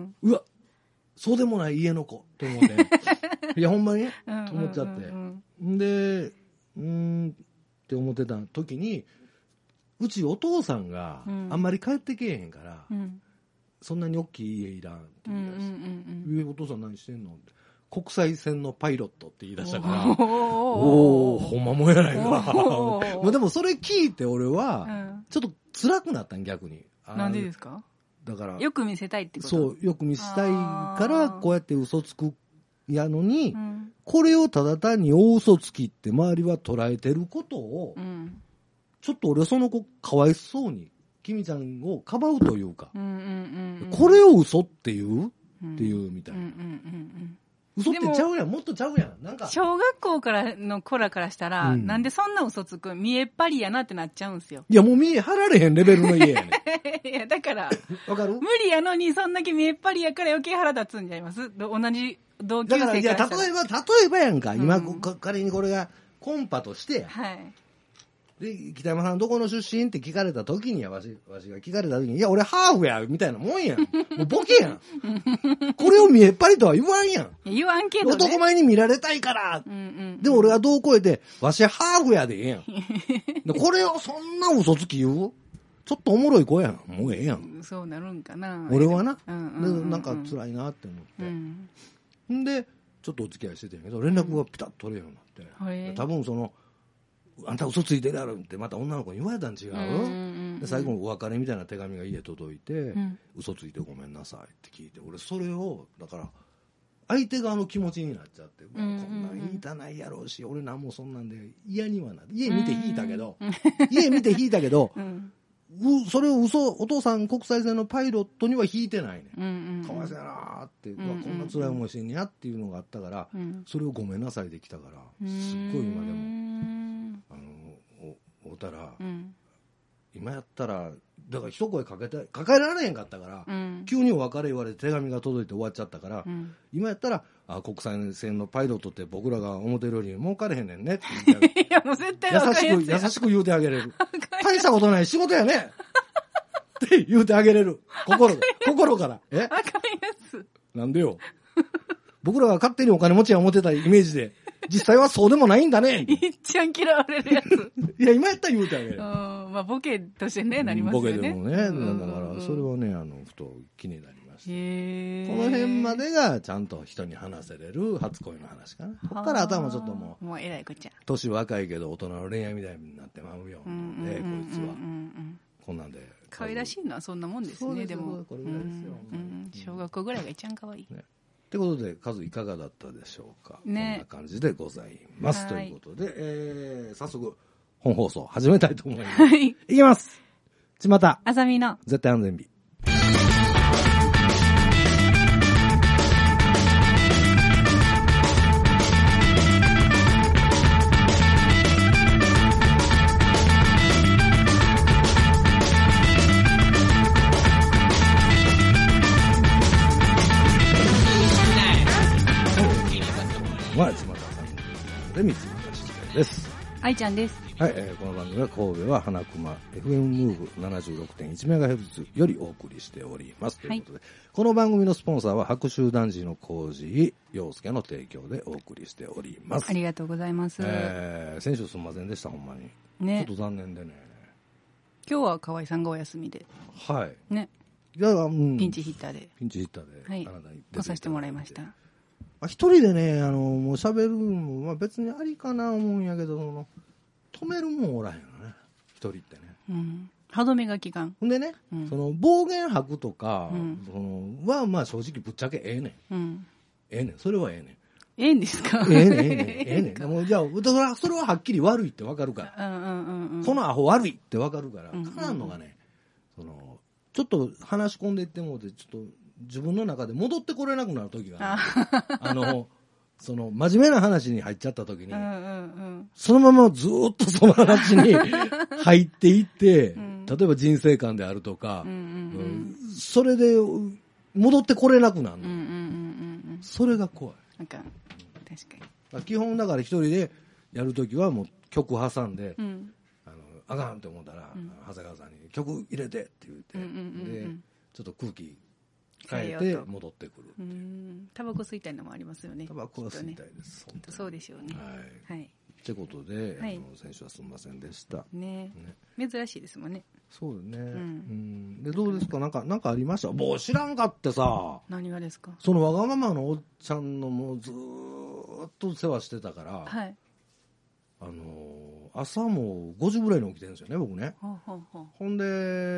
うわそうでもない家の子と思っていやほんまにと思っちゃって、うんうんうん、でうーんって思ってた時にうちお父さんがあんまり帰ってけえへんから、うん、そんなに大きい家いらんって言い出して、うんうんうん、お父さん何してんのって国際線のパイロットって言い出したからおおほんまもんやないかまあでもそれ聞いて俺はちょっと辛くなったん逆に。 なんでですか？ だからよく見せたいってこと？ そうよく見せたいからこうやって嘘つくやのに、うん、これをただ単に大嘘つきって周りは捉えてることを、うん、ちょっと俺その子かわいそうにキミちゃんをかばうというか、うんうんうんうん、これを嘘っていう、うん、っていうみたいな、うんうんうんうん嘘ってちゃうやん、もっとちゃうやん。なんか小学校からの子らからしたら、うん、なんでそんな嘘つく見えっ張りやなってなっちゃうんすよ。 いやもう見え張られへんレベルの家やねん。いやだからわかる？ 無理やのにそんだけ見えっ張りやから余計腹立つんちゃいます？同じ同級生からしたら。 だからいや例えば例えばやんか、うん、今仮にこれがコンパとしてや。はい。で北山さんどこの出身って聞かれた時にやわしわしが聞かれた時にいや俺ハーフやみたいなもんやんもうボケやんこれを見えっ張りとは言わんやん言わんけど、ね、 男前に見られたいから、うんうんうん、で俺がどう超えてわしハーフやでええやんでこれをそんな嘘つき言うちょっとおもろい子やんもうええやんそうなるんかな俺はな、うんうんうんうん、でなんか辛いなって思って、うん、でちょっとお付き合いしててんけど連絡がピタッと取れるようになって、うん、多分そのあんた嘘ついてるやろってまた女の子に言われたん違う、うんうんうん、で最後のお別れみたいな手紙が家届いて、うん、嘘ついてごめんなさいって聞いて俺それをだから相手側の気持ちになっちゃって、うんうんうん、こんなん言いたないやろうし俺なんもそんなんで嫌にはなって家見て引いたけど、うんうん、家見て引いたけど、うん、それを嘘お父さん国際線のパイロットには引いてないね、うんうんうん、かわいそうやなって、うんうんうん、こんな辛い思いしてんねやっていうのがあったから、うん、それをごめんなさいできたからすっごい今でもあのおおたら、うん、今やったらだから一声かけてかけられへんかったから、うん、急にお別れ言われて手紙が届いて終わっちゃったから、うん、今やったらあ国際線のパイロットって僕らが思ってるより儲かれへんねんねって言っていやもう絶対分かるやつ優しく優しく言うてあげれる大したことない仕事やねって言うてあげれる心心からえあかんやつなんでよ僕らが勝手にお金持ちや思ってたイメージで実際はそうでもないんだね。 いっちゃん嫌われるやつ。 いや、今やったら言うてあげる。 まあ、ボケとしてね、なりますよね。 ボケでもね。だから、それはね、あの、ふと気になりました。へこの辺までがちゃんと人に話せれる初恋の話かな。こっから頭ちょっともう、 もうえらいこっちゃ。 年若いけど大人の恋愛みたいになってまうようなんで、こいつは。こんなんで。 可愛らしいのはそんなもんですね、でも。これぐらいですよ。小学校ぐらいが一番可愛い。 ということでカズいかがだったでしょうか、ね、こんな感じでございますということで、えー、早速本放送始めたいと思います、はい、いきますちまたあさみの絶対安全日三井正秀です。 愛ちゃんです。 はい、えー、この番組は神戸は花熊 エフエム ムーブ ななじゅうろくてんいちメガヘルツ よりお送りしておりますということで、はい、この番組のスポンサーは白州男児のコージー陽介の提供でお送りしております。 ありがとうございます。 えー、先週すみませんでしたほんまに、ね、ちょっと残念でね。今日は河合さんがお休みで、 はいね、 いや、うん、 ピンチヒッターでピンチヒッターで、 はい、あなたに出させてもらいました。 一人でね、あのもう喋るのも、まあ、別にありかな思うんやけど、止めるもんおらへんよね、一人ってね。 うん、歯止めが効かん。 ほんでね、うん、その暴言吐くとか、うん、そのはまあ正直ぶっちゃけええねん。うん、ええねん、それはええねん。 ええんですか。 ええねん、ええねん、ええねん。でもじゃあそれははっきり悪いってわかるから、うんうんうんうん、このアホ悪いってわかるから、うんうんうん、かなんのがね、そのちょっと話し込んでいってもうて、ちょっと自分の中で戻ってこれなくなる時がある。あのその真面目な話に入っちゃった時に、うんうんうん、そのままずっとその話に入っていって、うん、例えば人生観であるとか、うんうんうん、それで戻ってこれなくなるの、うんうんうんうん、それが怖い。 なんか確かに基本だから一人でやるときはもう曲挟んで、うん、あのあかんって思ったら、うん、長谷川さんに曲入れてって言って、うんうんうんうん、でちょっと空気変えて戻ってくる。 うん、タバコ吸いたいのもありますよね。 タバコは吸いたいです。 きっとそうでしょうね。はい。はい。 ということで、はい、あの先週はすみませんでした。 ね。ね、珍しいですもんね。 そうね。うん。うん、でどうですか、なんかなんかありました。もう知らんかってさ。 何がですか。 そのわがままのおっちゃんのもうずーっと世話してたから。はい。あの朝もごじぐらいに起きてるんですよね、僕ね。はあはあ、ほんで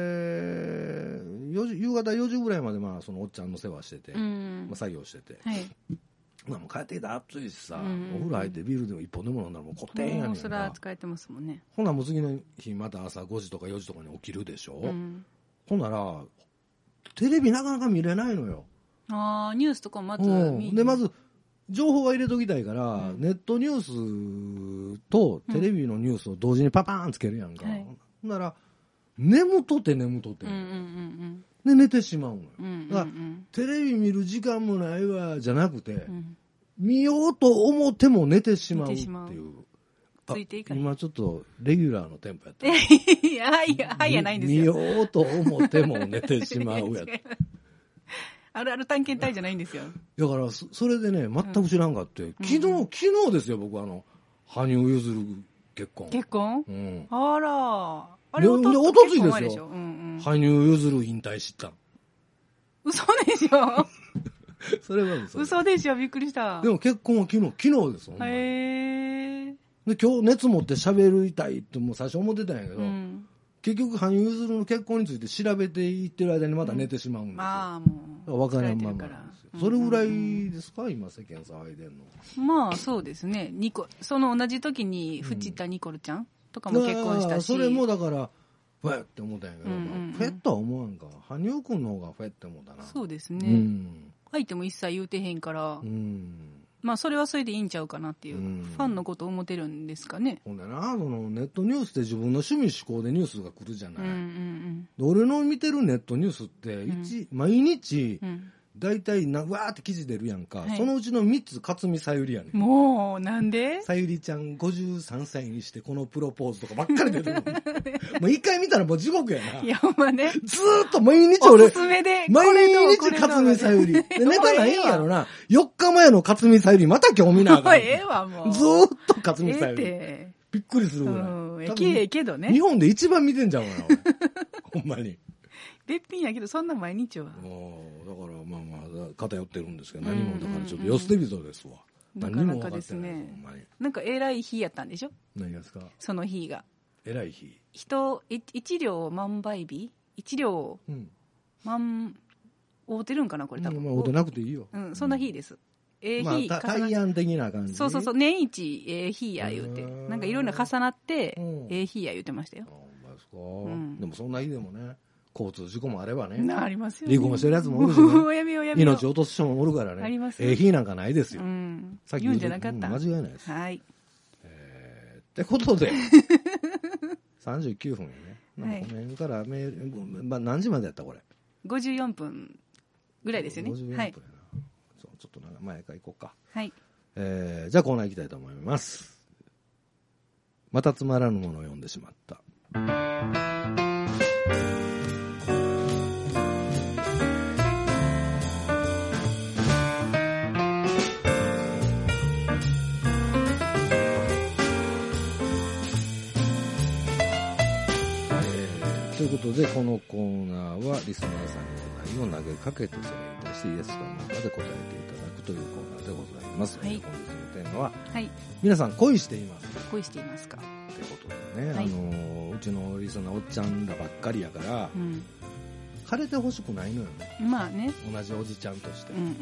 よじ夕方よじぐらいまでまあそのおっちゃんの世話してて、うん、まあ、作業してて、はい、もう帰ってきたら暑いしさ、うん、お風呂入ってビールでも一本でも飲んだらもうこってんやねんか。もうそれは疲れてますもんね。 ほんならもう次の日また朝ごじとかよじとかに起きるでしょ、うん、ほんならテレビなかなか見れないのよ。 ああ、ニュースとかまず、うん、 でまず情報は入れときたいから、うん、ネットニュースとテレビのニュースを同時にパパーンつけるやんか、うん、はい、ほんなら眠とって眠とって、うんうんうん、で寝てしまうのよ、うんうんうん、だからテレビ見る時間もないわじゃなくて、うん、見ようと思っても寝てしまうっていう。 ついていかない。 今ちょっとレギュラーのテンポやったいやはいやはいやないんですよ。 見ようと思っても寝てしまうやつあるある探検隊じゃないんですよ。 だからそ、それでね、全く知らんかって、うん、昨日、うん、昨日ですよ、僕、あの、羽生結弦結婚。 結婚、 うん、 あら。あれ、おとついですよ。うんうん、羽生結弦引退した。 嘘でしょそれは嘘。 嘘でしょ、びっくりした。 でも結婚は昨日、昨日ですよ。へー。で、今日熱持って喋りたいってもう最初思ってたんやけど、うん、結局、羽生結弦の結婚について調べていってる間にまた寝てしまうんですよ。うん、ああ、もう。わからんままなんですよ。それぐらいですか、うんうん、今世間騒いでんの。 まあ、そうですね。ニコ、その同じ時に藤田ニコルちゃんとかも結婚したし。 それもだから、フェって思ったんやけど、うんうんうん、フェッとは思わんか。羽生くんの方がフェって思ったな。 そうですね。うん、相手も一切言うてへんから。うん、まあそれはそれでいいんちゃうかなっていう、うん、ファンのことを思ってるんですかね。 ほんでな、そのネットニュースって自分の趣味嗜好でニュースが来るじゃない、うんうんうん、俺の見てるネットニュースって一、うん、毎日、うんだいたいなわーって記事出るやんか、はい、そのうちのみっつ勝見さゆりやねん。 もうなんでさゆりちゃんごじゅうさんさいにしてこのプロポーズとかばっかり出てるもう一回見たらもう地獄やな。 いやほんまね、 ずーっと毎日俺おすすめで毎日勝見さゆりでネタないんやろな。よっかまえの勝見さゆりまた今日見なあかん。 ええわもうずーっと勝見さゆり、えー、びっくりするぐらい、うん、 ええけどね、 日本で一番見てんじゃん俺ほんまにべっぴんやけどそんな毎日は。 もうだからまあまあ偏ってるんですけど、何もだからちょっとよ捨て人ですわ。 なかなかですね。なんか偉い日やったんでしょ。 何ですか。 その日が。 偉い日。 人一両万倍日一両、うん、万合うてるんかなこれ多分。 まあ合うてなくていいよ。 うん、そんな日です。ええ日。 まあ大安的な感じ。 そうそうそう、年一ええ日や言うて、なんかいろいろ重なってええ日や言うてましたよ。あ、 まあですか、うん。でもそんな日でもね。交通事故もあればね。 ありますよね。 離婚してるやつもおるしね。 もうやめようやめよう。 命落とす人もおるからね。 ありますよ。ええ日なんかないですよ。うん。さっき言うんじゃなかった。 うん、間違いないです。 はい。 えー、ってことで、さんじゅうきゅうふんやね。はい、この辺からメール、まあ、何時までやったこれ。 ごじゅうよんぷんぐらいですよね。 ごじゅうよんぷんやな。はい、そうちょっと前から行こうか。 はい。 えー、じゃあコーナー行きたいと思います。 またつまらぬものを読んでしまった。ということで、このコーナーはリスナーさんにお題を投げかけて、それに対してイエスかノーかで答えていただくというコーナーでございます。はい、本日のテーマは、はい、皆さん恋しています。 恋していますか。ということでね、はい、あのうちのリスナーおっちゃんらばっかりやから、うん、枯れてほしくないのよね。 まあね。 同じおじちゃんとして。 うんうんうん。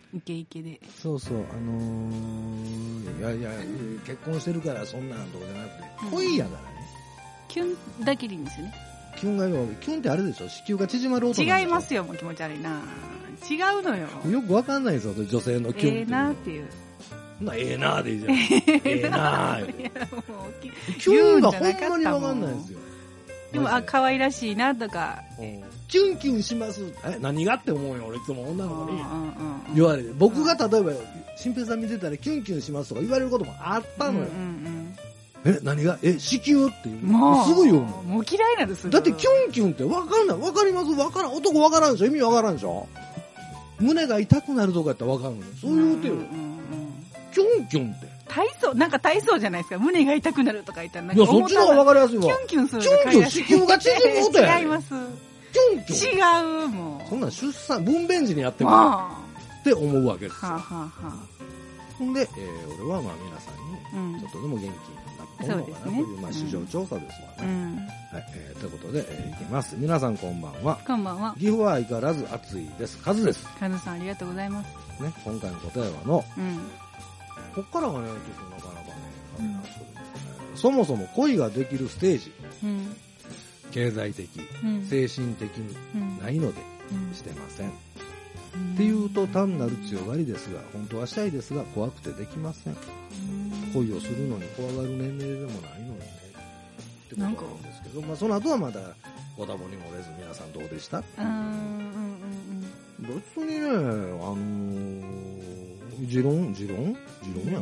イケイケで。 そうそう、あのー、いやいや、結婚してるからそんなんとかじゃなくて、恋やからね。 キュンだけでいいんですよね。 キュンがよ、キュンってあれでしょ、子宮が縮まる音なんでしょ。 違いますよ、もう気持ち悪いな。違うのよ。 よくわかんないですよ、女性のキュンって。 ええなーっていう。 な、ええなーでいいじゃん。ええなーって。キュンがほんまにわかんないですよ。 でも、あ、可愛らしいなとか。 キュンキュンします。え、何がって思うよ、俺いつも女の子に。言われて。僕が例えば、新平さん見てたらキュンキュンしますとか言われることもあったのよ。え、何がえ、子宮っていう。もう、すぐ言うもん。 もう嫌いなんです。 だってキュンキュンってわかんない。わかりますわからん。男わからんでしょ意味わからんでしょ胸が痛くなるとかやったらわかるのよ。そう言うてよ。キュンキュンって。 体操、なんか体操じゃないですか。胸が痛くなるとか言ったらなんか。いや、そっちの方がわかりやすいわ。 キュンキュンする。 キュンキュン、子宮が縮む音や。 違います。 キュンキュン。 違う、もう。 そんなん出産、分娩時にやってもらうって思うわけですよ。はあはあはあ。ほんで、えー、俺はまあ皆さんに、ちょっとでも元気になってもらおうかなという、まあ市場調査ですわね。はい、えー、ということで、えー、いきます。皆さんこんばんは。 こんばんは。 岐阜は相変わらず暑いです。カズです。 カズさんありがとうございます。 ね、今回の答えはの、うん、こっからがね、ちょっとなかなかね、あれなんですけどね、うん、そもそも恋ができるステージ、うん、経済的、うん、精神的にないので、うん、してません。っていうと単なる強がりですが、本当はしたいですが怖くてできません。恋をするのに怖がる年齢でもないのにねってことなんですけど、まあその後はまだご多忙に漏れず皆さんどうでした？うんうんうん、別にね、あのー、持論持論持論やな、うん、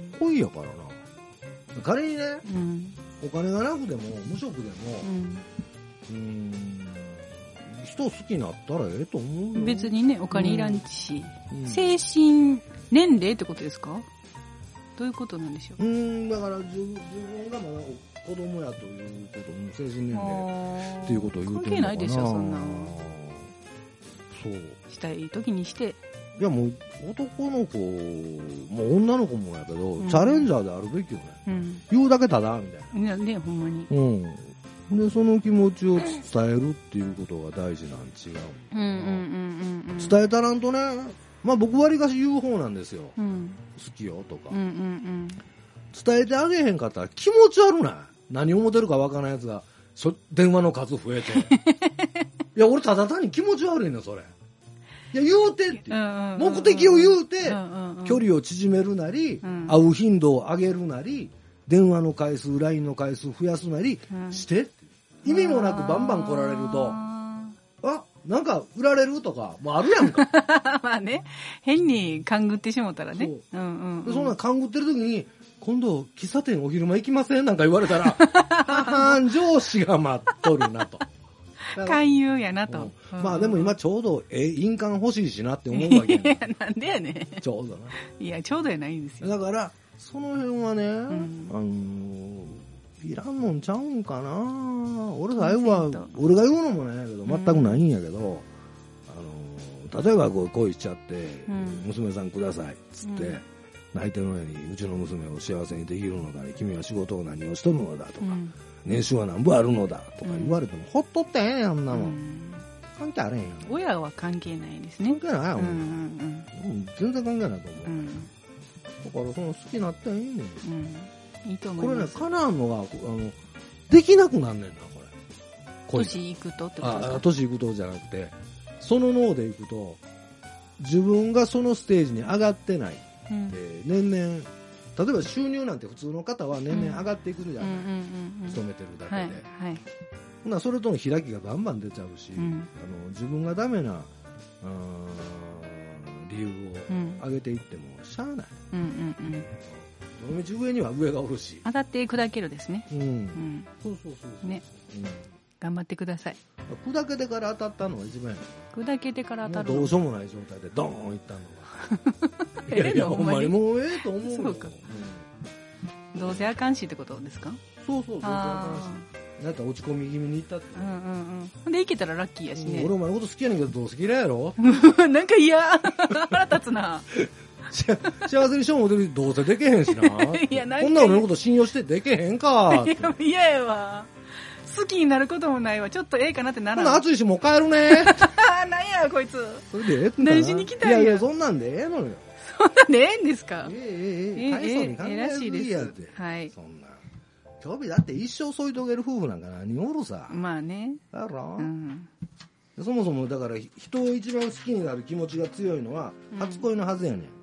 恋やからな。仮にね、うん、お金がなくても無職でも、うん、うーん人好きになったらええと思うよ。 別にね、お金いらんし、うん、精神年齢ってことですか？どういうことなんでしょう？うーん、だから自分がまだ子供やということも精神年齢っていうことを言うてるのかな。 関係ないでしょ、そんな。 そう。 したい時にして。 いやもう男の子もう女の子もやけど、うん、チャレンジャーであるべきよね。うん、言うだけただみたいな。 いやね、ほんまに。 うん。でその気持ちを伝えるっていうことが大事なん違う。うんうんうんうん。伝えたらんとね、まあ僕割かし言う方なんですよ。うん、好きよとか、うんうんうん。伝えてあげへんかったら気持ち悪ない。何思ってるかわからないやつが電話の数増えて。いや俺ただ単に気持ち悪いのそれ。いや言うてって、うんうんうん、目的を言うて、うんうんうん、距離を縮めるなり、うん、会う頻度を上げるなり。電話の回数、ライン の回数増やすなりして、うん、意味もなくバンバン来られると、あ、なんか売られるとかもあるやんか。 まあね、変に勘ぐってしもたらね。 そう、うんうんうん、でそんな勘ぐってる時に、今度喫茶店お昼間行きませんなんか言われたら、ははん上司が待っとるなと。 勧誘やなと、 うん、まあでも今ちょうどえ印鑑欲しいしなって思うわけやん。 いや、なんでやねん。ちょうどな。 いや、ちょうどやないんですよ。 だから、その辺はね、うん、あのー、いらんのんちゃうんかな。俺が言うは、俺が言うのもね、けど、全くないんやけど、うん、あのー、例えばこう恋しちゃって、うん、娘さんくださいっつって、うん、泣いてるのに、うちの娘を幸せにできるのだ、君は仕事を何をしとるのだとか、うん、年収は何分あるのだとか言われても、うん、ほっとってええねん、あんなもん。うん、関係あれへんやん。 親は関係ないですね。 関係ないよ、うんうんうん、全然関係ないと思う。うんだからその好きになったらいいねん、うん、いいと思います。これね、叶うのがあのできなくなんねんな、これ。 年いくとってことですか？ あ、年いくとじゃなくて、その脳でいくと、自分がそのステージに上がってない。うん、えー、年々、例えば収入なんて普通の方は年々上がっていくじゃない、うん、勤めてるだけで。はいはい、ほなそれとの開きがバンバン出ちゃうし、うん、あの自分がダメな、理由を上げていってもしゃあない、うんうんうん、 どの道上には上がおるし。 当たって砕けるですね。 うん。うん、そうそうそうそう。 ね。うん。頑張ってください。 砕けてから当たったのが一番やね。 砕けてから当たるの。 どうしようもない状態でドーンいったのが。いやいや、ほんまにもうええと思うよ。 そうか。うん、どうせあかんしってことですか？ そうそう、どうせあかんし。なんか落ち込み気味に行ったって。 うんうんうん。で、行けたらラッキーやしね。 うん、俺お前のこと好きやねんけど、どうせ嫌いやろなんか嫌。腹立つな。 幸せにしよう思ってるどうせでけへんしな。いや、なんかこんな俺のこと信用してでけへんか。 いや、嫌やわ。好きになることもないわ。ちょっとええかなってならん。 こんな暑いしもう帰るね。 なんやこいつ。 それでええって何しに来たんや。 いやいや、そんなんでええのよ。 そんなんでええんですか？ ええええええ。大層に考えらしいです。はい。そんな。今日だって一生添い遂げる夫婦なんか何おるさ。 まあね。 だろ、うん、そもそもだから人を一番好きになる気持ちが強いのは初恋のはずやねん。うん、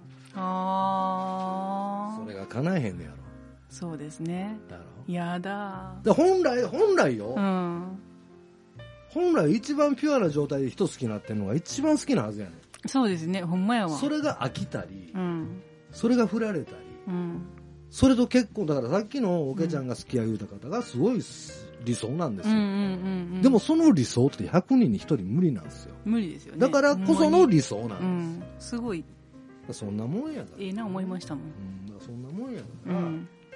ああ。それが叶えへんねやろ。 そうですね。 だろ。 やだ。 で本来本来よ。 うん。 本来一番ピュアな状態で人好きになってるのが一番好きなはずやねん。 そうですね。ほんまやわ。 それが飽きたり、 うん、 それが振られたり。うん、それと結婚だからさっきのおけちゃんが好きや言うた方がすごい理想なんですよ、うんうんうんうん、でもその理想ってひゃくにんにひとり無理なんですよ。 無理ですよね。 だからこその理想なんです、うん、 すごいそんなもんやからええな思いましたもん、 うん、だからそんなもんやから、うん、あの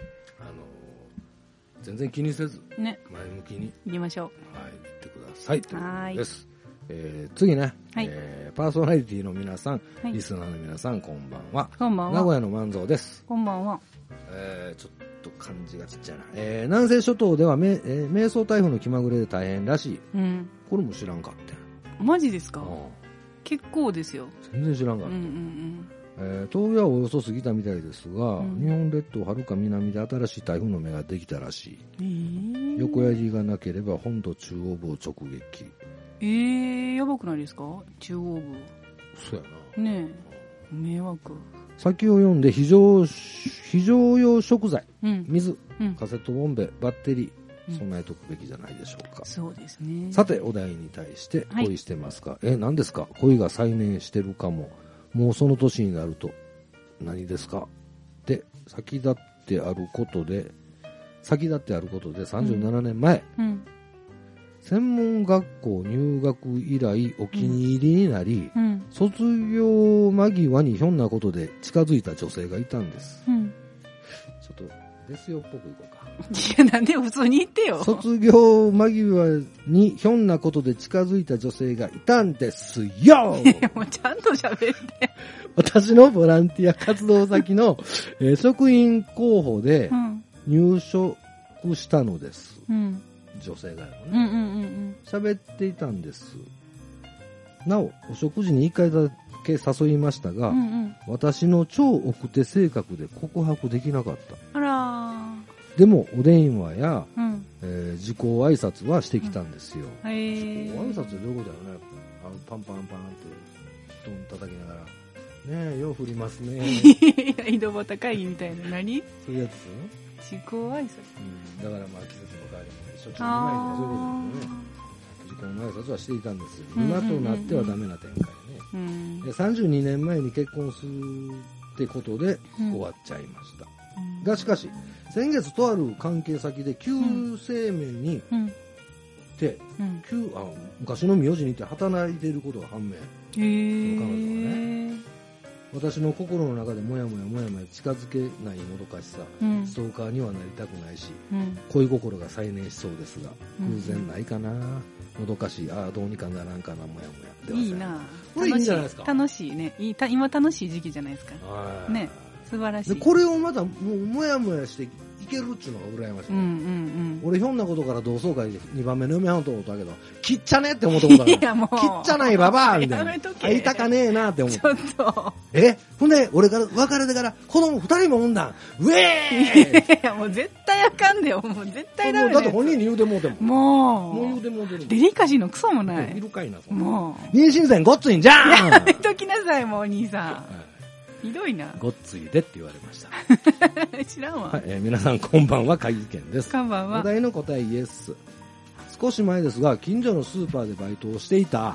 全然気にせず、ね、前向きにいきましょう。 はい、言ってくださいということです。えー、次ね、はい、えー、パーソナリティの皆さん、はい、リスナーの皆さんこんばんは。 こんばんは。 名古屋の万蔵です。 こんばんは。 えー、ちょっと漢字がちっちゃいな、えー、南西諸島ではめ、えー、迷走台風の気まぐれで大変らしい、うん、これも知らんかったマジですか？結構ですよ。 全然知らんかった、うんうんうんえー、峠はおよそ過ぎたみたいですが、うん、日本列島はるか南で新しい台風の目ができたらしい、えー、横槍がなければ本土中央部を直撃。 えー、やばくないですか？中央部。 そうやな。 ねえ、迷惑。 先を読んで非常非常用食材、うん、水、うん、カセットボンベ、バッテリー備えとくべきじゃないでしょうか、うん、 そうですね。 さてお題に対して恋してますか、はい、え何ですか？恋が再燃してるかも、もうその年になると何ですか？で先立ってあることで先立ってあることでさんじゅうななねんまえ、うんうん専門学校入学以来お気に入りになり、うん、卒業間際にひょんなことで近づいた女性がいたんです、うん、ちょっとですよっぽくいこうか。 いやなんで普通に言ってよ。 卒業間際にひょんなことで近づいた女性がいたんですよ。 もうちゃんと喋って。 私のボランティア活動先の、えー、職員候補で入職したのです、うん女性がよね、うんうんうん、喋っていたんです。なおお食事にいっかいだけ誘いましたが、うんうん、私の超奥手性格で告白できなかった。 あらでもお電話や、うんえー、自己挨拶はしてきたんですよ、うん、自己挨拶ってどういうことだろうね。あのパンパンパンって布団叩きながらねえよう振りますね。 井戸端会議みたいな何そういうやつ自己挨拶、 うん、だからまあ季節の変わりもしょっちゅう見舞いとかそういうことですよね。自己の挨拶はしていたんですよ、うんうんうんうん、今となってはダメな展開ね、うん、でさんじゅうにねんまえに結婚するってことで終わっちゃいました、うん、がしかし先月とある関係先で旧姓名に、うんて、うん、旧あ昔の名字にて働いていることが判明。へー、その彼女はね。私の心の中でもやもやもやもや近づけないもどかしさ、うん、ストーカーにはなりたくないし、うん、恋心が再燃しそうですが、偶然ないかな、もどかしい、ああどうにかならんかな、もやもや。 いいな、 これいいんじゃないですか。 楽しいね、いいた今楽しい時期じゃないですかね、素晴らしい。 でこれをまたもうもやもやしていけるっちゅうのが羨ましい、ね、うんうんうん、俺ひょんなことから同窓会でにばんめの嫁はんと思ったけどきっちゃねって思ったことだからいやもうきっちゃないババアみたいな会いたかねえなって思ったちょっとえほんで俺から別れてから子供ふたりも産んだんウェーイいやもう絶対あかんでよもう絶対ダメだよだって本人に言うてもうてももうもう言うてもうてるデリカシーのクソもないいるかいなそんなもう妊娠線ごっついんじゃんやめときなさいもうお兄さん、はいひどいな。ごっついでって言われました。知らんわ。はい、えー、皆さんこんばんは、会議券です。こんばんは。お題の答えイエス。少し前ですが、近所のスーパーでバイトをしていた、はあ、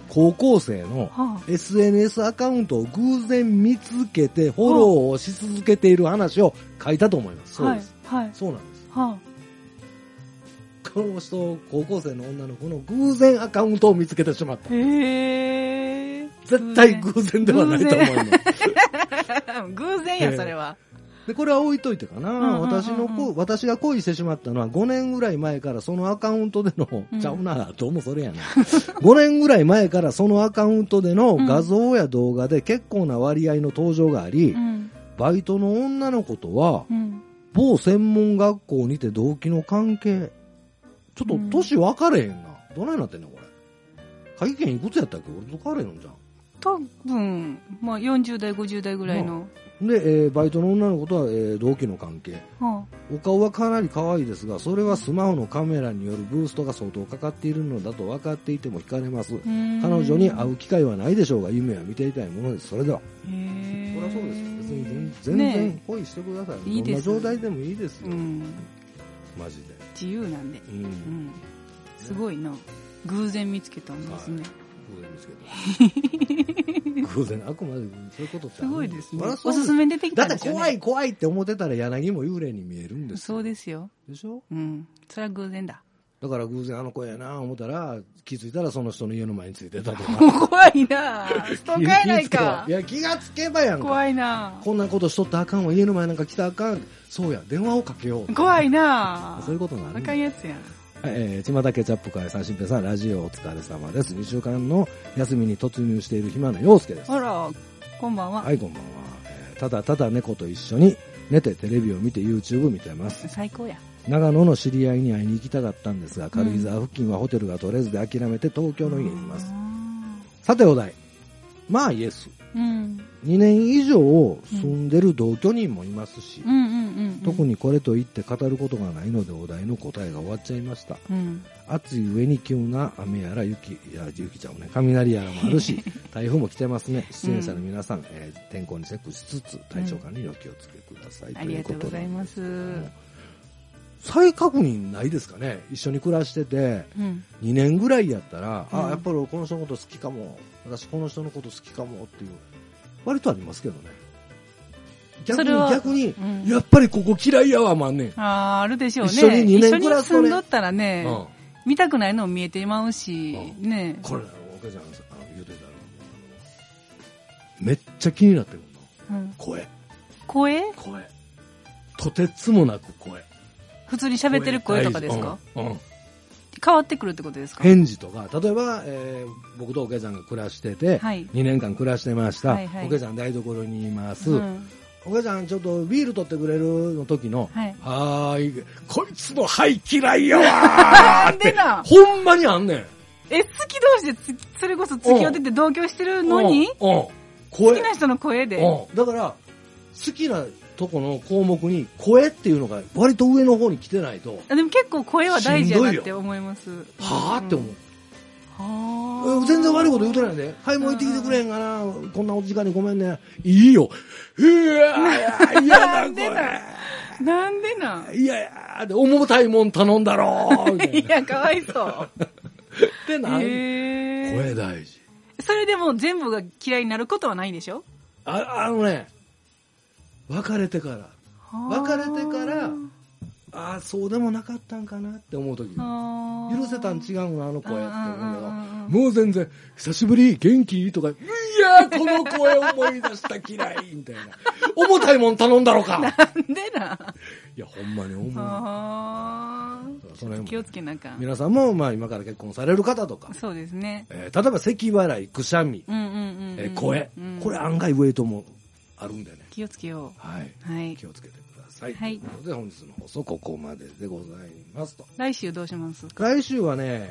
高校生の エスエヌエス アカウントを偶然見つけてフォローをし続けている話を書いたと思います。そうです。はいはい、そうなんです。はあ、この人、高校生の女の子の偶然アカウントを見つけてしまった。へー。絶対偶然ではないと思います。 偶然や、それは。 で、これは置いといてかな。うんうんうんうん、私の子、私が恋してしまったのはごねんぐらい前からそのアカウントでの、うん、ちゃうな、どうもそれやな。ごねんぐらい前からそのアカウントでの画像や動画で結構な割合の登場があり、うん、バイトの女の子とは、うん、某専門学校にて同期の関係。ちょっと年分かれへんな。どないなってんのこれ。会見いくつやったっけ俺と変われへんのじゃん。 多分、まあよんじゅう代、ごじゅう代ぐらいの。 まあ、で、えー、バイトの女の子とは、えー、同期の関係、はあ。お顔はかなり可愛いですが、それはスマホのカメラによるブーストが相当かかっているのだと分かっていても惹かれます。彼女に会う機会はないでしょうが、夢は見ていたいものです。それでは。へー。これはそうですよ。別に全然恋してください。ね、どんな状態でもいいですよ。うん、マジで。 自由なんで。うんうん、すごいな。偶然見つけたんですね。はい、偶然見つけた。偶然、あくまでそういうことってすごいですね。おすすめ出てきたんですよね。 だって怖い怖いって思ってたら柳も幽霊に見えるんですよ。 そうですよ。 でしょ？ うん。それは偶然だ。 だから偶然あの子やな思ったら気づいたらその人の家の前についてたとか。 怖いなストーカーやないか。 いや気がつけばやんか。 怖いなこんなことしとったらあかんわ。家の前なんか来たらあかん。そうや電話をかけよう。 怖いなそういうことがある。 あかんやつやん。 えー、ちまたケチャップ会三新平さんラジオお疲れ様です。にしゅうかんの休みに突入している暇の陽介です。 あらこんばんは。 はいこんばんは、えー、ただただ猫と一緒に寝てテレビを見て YouTube 見てます。 最高や。 長野の知り合いに会いに行きたかったんですが、軽井沢付近はホテルが取れずで諦めて東京の家にいます。さてお題。まあイエス、うん、にねん以上住んでる同居人もいますし、うんうんうんうん、特にこれと言って語ることがないのでお題の答えが終わっちゃいました、うん、暑い上に急な雨やら雪いや雪ちゃうね雷やらもあるし台風も来てますね。出演者の皆さん、うんえー、天候にチェックしつつ体調管理にお気をつけください、うん、ということで。ありがとうございます。再確認ないですかね。一緒に暮らしてて、うん、にねんぐらいやったら、うん、あやっぱりこの人のこと好きかも、私この人のこと好きかもっていう割とありますけどね。逆に逆に、うん、やっぱりここ嫌いやわまんねん。 あああるでしょうね。 一緒ににねん暮らすとね。 一緒に住んどったらね、うん、見たくないのも見えてまうし、うん、ね。 これお母ちゃんあの言うてたらめっちゃ気になってるの、うん、声声声とてつもなく声。 普通に喋ってる声とかですか、うんうん、変わってくるってことですか。 返事とか例えば、えー、僕とおけちゃんが暮らしてて、はい、にねんかん暮らしてました、はいはい、おけちゃん台所にいます、うん、おけちゃんちょっとビール取ってくれるの時の、はい、はーいこいつの肺嫌いやわーってほんまにあんねん。 え好き同士でつそれこそ付き合ってて同居してるのに好きな人の声でだから好きなとこの項目に声っていうのが割と上の方に来てないと。 でも結構声は大事やなって思います。 はぁって思う。はぁ全然悪いこと言うてないで。はいもう行ってきてくれへんかな。こんなお時間にごめんね。いいよ。うわーいやだこれ。 なんでなん。 いやいやで重たいもん頼んだろー。 いやかわいそう。 ってなん。声大事。 それでも全部が嫌いになることはないんでしょ。 ああのね。別れてから別れてからああそうでもなかったんかなって思う時許せたん違うのあの声って思うけどもう全然久しぶり元気とかいやこの声思い出した嫌いみたいな重たいもん頼んだろかなんでないやほんまに思うあその気をつけなか皆さんもまあ今から結婚される方とかそうですね、 えー、例えば咳払いくしゃみ、うんうんうんうんえー、声、うん、これ案外ウェイトもあるんでね気をつけよう、はい、はい、気をつけてください、はい、ということで本日の放送ここまででございますと。 来週どうしますか。 来週はね、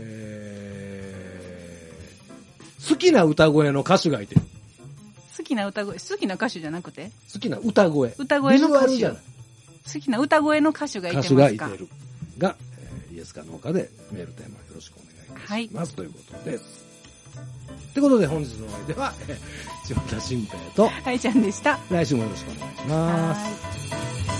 えー、好きな歌声の歌手がいてる。 好きな歌声好きな歌手じゃなくて好きな歌声歌声の歌手じゃない好きな歌声の歌手がいてますか。 歌手がいてるが、えー、イエスかノーかでメールテーマよろしくお願いいたします、はい、ということです。ということで本日のお相手は千葉田新平とはいちゃんでした。 来週もよろしくお願いします。